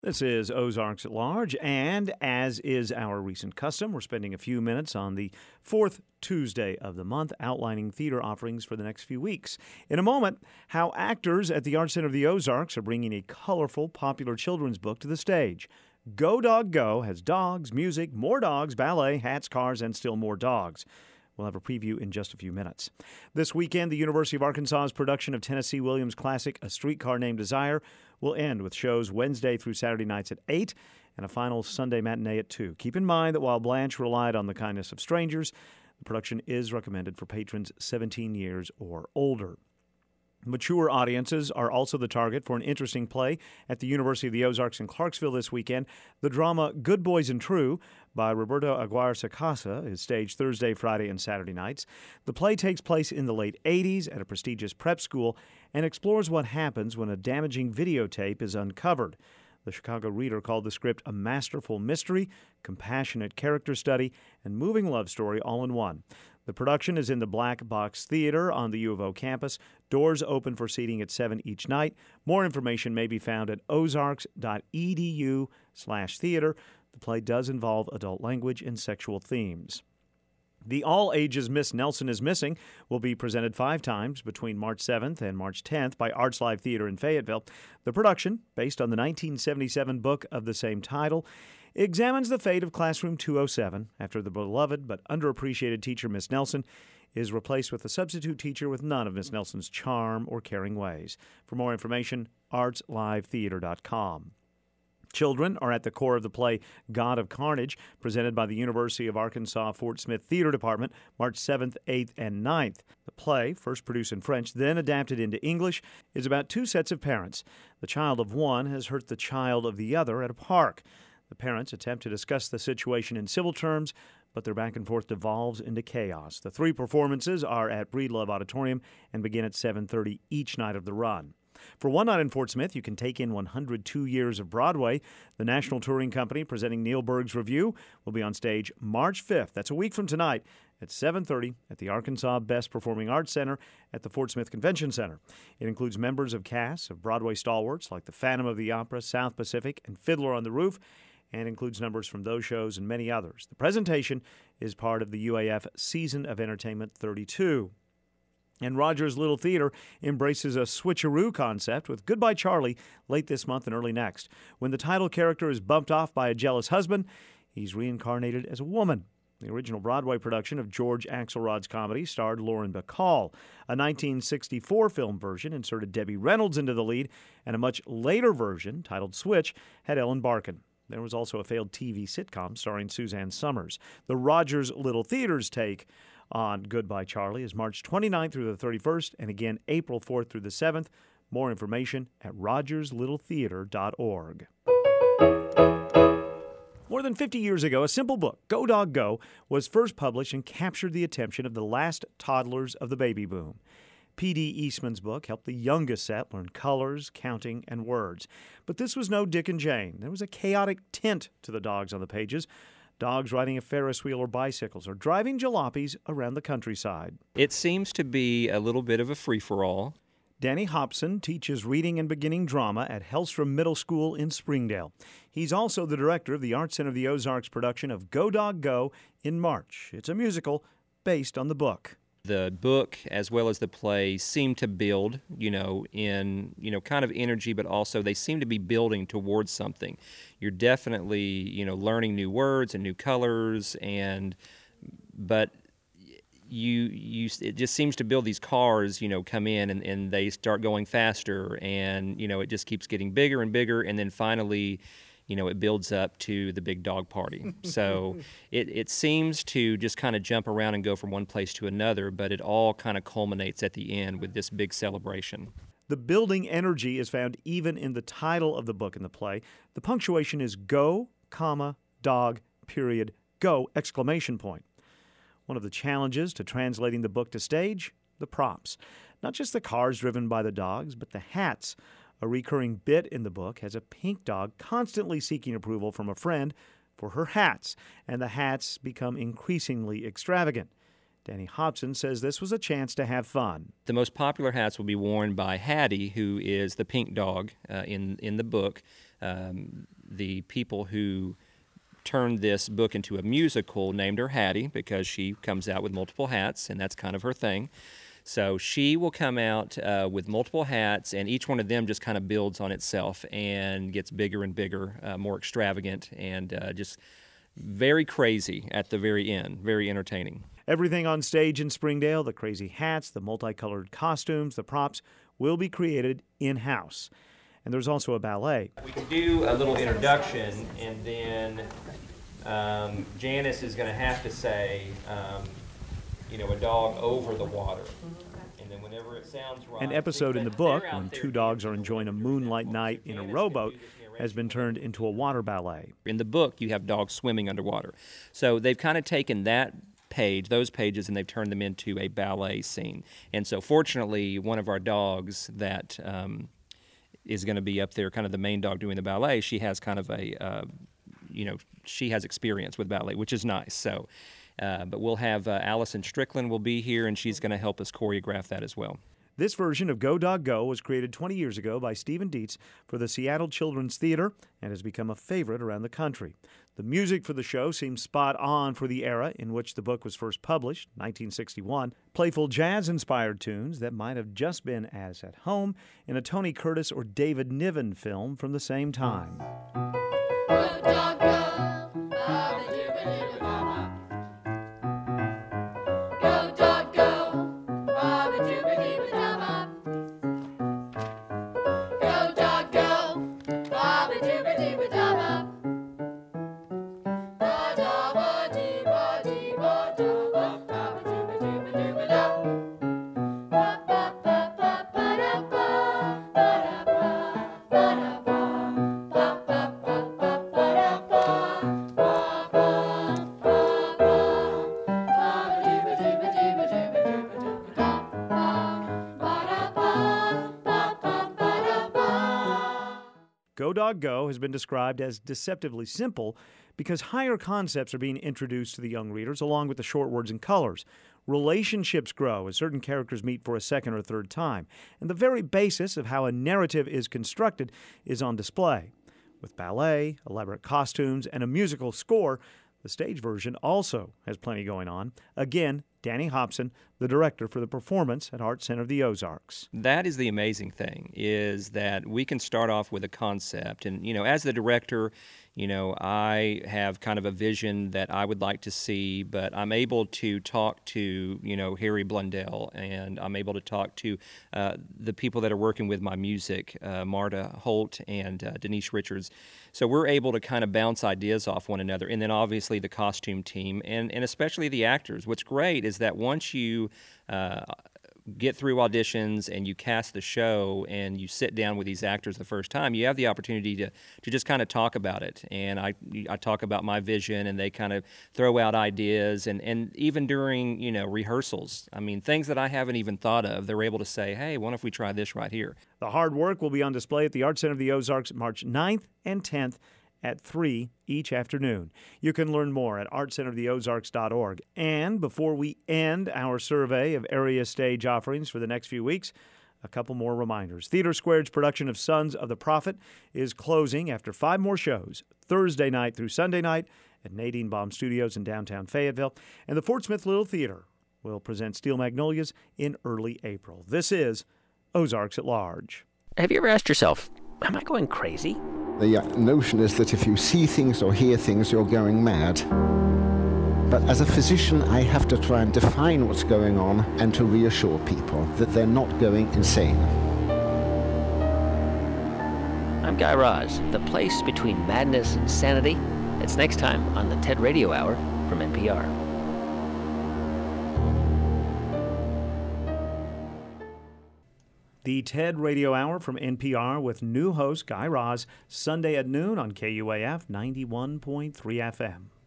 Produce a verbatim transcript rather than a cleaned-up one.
This is Ozarks at Large, and as is our recent custom, we're spending a few minutes on the fourth Tuesday of the month outlining theater offerings for the next few weeks. In a moment, how actors at the Art Center of the Ozarks are bringing a colorful, popular children's book to the stage. Go Dog Go has dogs, music, more dogs, ballet, hats, cars, and still more dogs. We'll have a preview in just a few minutes. This weekend, the University of Arkansas's production of Tennessee Williams' classic A Streetcar Named Desire will end with shows Wednesday through Saturday nights at eight and a final Sunday matinee at two. Keep in mind that while Blanche relied on the kindness of strangers, the production is recommended for patrons seventeen years or older. Mature audiences are also the target for an interesting play at the University of the Ozarks in Clarksville this weekend. The drama Good Boys and True by Roberto Aguirre-Sacasa is staged Thursday, Friday, and Saturday nights. The play takes place in the late eighties at a prestigious prep school and explores what happens when a damaging videotape is uncovered. The Chicago Reader called the script a masterful mystery, compassionate character study, and moving love story all in one. The production is in the Black Box Theater on the U of O campus. Doors open for seating at seven each night. More information may be found at ozarks.edu slash theater. The play does involve adult language and sexual themes. The all-ages Miss Nelson is Missing will be presented five times between March seventh and March tenth by Arts Live Theater in Fayetteville. The production, based on the nineteen seventy-seven book of the same title, examines the fate of Classroom two oh seven after the beloved but underappreciated teacher Miss Nelson is replaced with a substitute teacher with none of Miss Nelson's charm or caring ways. For more information, arts live theater dot com. Children are at the core of the play God of Carnage, presented by the University of Arkansas Fort Smith Theater Department, March seventh, eighth, and ninth. The play, first produced in French, then adapted into English, is about two sets of parents. The child of one has hurt the child of the other at a park. The parents attempt to discuss the situation in civil terms, but their back and forth devolves into chaos. The three performances are at Breedlove Auditorium and begin at seven thirty each night of the run. For one night in Fort Smith, you can take in one hundred two years of Broadway. The National Touring Company, presenting Neil Berg's Review, will be on stage March fifth. That's a week from tonight at seven thirty at the Arkansas Best Performing Arts Center at the Fort Smith Convention Center. It includes members of casts of Broadway stalwarts like the Phantom of the Opera, South Pacific, and Fiddler on the Roof, and includes numbers from those shows and many others. The presentation is part of the U A F Season of Entertainment thirty-two. And Rogers Little Theater embraces a switcheroo concept with Goodbye Charlie late this month and early next. When the title character is bumped off by a jealous husband, he's reincarnated as a woman. The original Broadway production of George Axelrod's comedy starred Lauren Bacall. A nineteen sixty-four film version inserted Debbie Reynolds into the lead, and a much later version, titled Switch, had Ellen Barkin. There was also a failed T V sitcom starring Suzanne Summers. The Rogers Little Theater's take on Goodbye Charlie is March twenty-ninth through the thirty-first, and again April fourth through the seventh. More information at rogers little theater dot org. More than fifty years ago, a simple book, Go Dog Go, was first published and captured the attention of the last toddlers of the baby boom. P D. Eastman's book helped the youngest set learn colors, counting, and words. But this was no Dick and Jane. There was a chaotic tint to the dogs on the pages. Dogs riding a Ferris wheel or bicycles, or driving jalopies around the countryside. It seems to be a little bit of a free-for-all. Danny Hobson teaches reading and beginning drama at Hellstrom Middle School in Springdale. He's also the director of the Art Center of the Ozarks production of Go Dog Go in March. It's a musical based on the book. The book, as well as the play, seem to build, you know, in, you know, kind of energy, but also they seem to be building towards something. You're definitely, you know, learning new words and new colors, and, but you, you, it just seems to build these cars, you know, come in and, and they start going faster, and, you know, it just keeps getting bigger and bigger, and then finally, you know, it builds up to the big dog party. So it, it seems to just kind of jump around and go from one place to another, but it all kind of culminates at the end with this big celebration. The building energy is found even in the title of the book and the play. The punctuation is go, comma, dog, period, go, exclamation point. One of the challenges to translating the book to stage, the props. Not just the cars driven by the dogs, but the hats. A recurring bit in the book has a pink dog constantly seeking approval from a friend for her hats, and the hats become increasingly extravagant. Danny Hobson says this was a chance to have fun. The most popular hats will be worn by Hattie, who is the pink dog uh, in, in the book. Um, the people who turned this book into a musical named her Hattie because she comes out with multiple hats, and that's kind of her thing. So she will come out uh, with multiple hats, and each one of them just kind of builds on itself and gets bigger and bigger, uh, more extravagant, and uh, just very crazy at the very end, very entertaining. Everything on stage in Springdale, the crazy hats, the multicolored costumes, the props, will be created in-house. And there's also a ballet. We can do a little introduction, and then um, Janice is going to have to say, um, you know, a dog over the water. And then whenever it sounds right. An episode in the book, when two dogs are enjoying a moonlight night in a rowboat, has been turned into a water ballet. In the book, you have dogs swimming underwater. So they've kind of taken that page, those pages, and they've turned them into a ballet scene. And so fortunately, one of our dogs that um, is going to be up there, kind of the main dog doing the ballet, she has kind of a, uh, you know, she has experience with ballet, which is nice. So, uh, but we'll have uh, Allison Strickland will be here, and she's going to help us choreograph that as well. This version of Go Dog Go was created twenty years ago by Stephen Dietz for the Seattle Children's Theater and has become a favorite around the country. The music for the show seems spot on for the era in which the book was first published, nineteen sixty-one. Playful jazz-inspired tunes that might have just been as at home in a Tony Curtis or David Niven film from the same time. Go dog go, Baba dooba dooba daba. Go dog go, Baba dooba dooba daba. Go dog go, Baba dooba dooba daba. Ba da ba dee ba dee ba da ba, Baba dooba dooba dooba da. Ba ba ba ba ba da ba, ba da ba, ba da ba, ba ba ba ba ba da ba, ba ba ba ba. Baba dooba dooba dooba dooba dooba dooba da ba, ba da ba, ba ba ba da ba. Go Dog Go has been described as deceptively simple because higher concepts are being introduced to the young readers along with the short words and colors. Relationships grow as certain characters meet for a second or third time, and the very basis of how a narrative is constructed is on display. With ballet, elaborate costumes, and a musical score, the stage version also has plenty going on. Again, Danny Hobson, the director for the performance at Art Center of the Ozarks. That is the amazing thing, is that we can start off with a concept. And, you know, as the director, you know, I have kind of a vision that I would like to see, but I'm able to talk to, you know, Harry Blundell, and I'm able to talk to uh, the people that are working with my music, uh, Marta Holt and uh, Denise Richards. So we're able to kind of bounce ideas off one another. And then obviously the costume team and, and especially the actors. What's great is that once you uh, get through auditions and you cast the show and you sit down with these actors the first time, you have the opportunity to, to just kind of talk about it. And I, I talk about my vision, and they kind of throw out ideas. And, and even during, you know, rehearsals, I mean, things that I haven't even thought of, they're able to say, hey, what if we try this right here? The hard work will be on display at the Art Center of the Ozarks March ninth and tenth at three each afternoon. You can learn more at art center of the ozarks dot org. And before we end our survey of area stage offerings for the next few weeks, a couple more reminders. Theater Squared's production of Sons of the Prophet is closing after five more shows, Thursday night through Sunday night at Nadine Baum Studios in downtown Fayetteville. And the Fort Smith Little Theater will present Steel Magnolias in early April. This is Ozarks at Large. Have you ever asked yourself, am I going crazy? The uh, notion is that if you see things or hear things, you're going mad. But as a physician, I have to try and define what's going on and to reassure people that they're not going insane. I'm Guy Raz, the place between madness and sanity. It's next time on the TED Radio Hour from N P R. The TED Radio Hour from N P R with new host Guy Raz, Sunday at noon on K U A F ninety-one point three F M.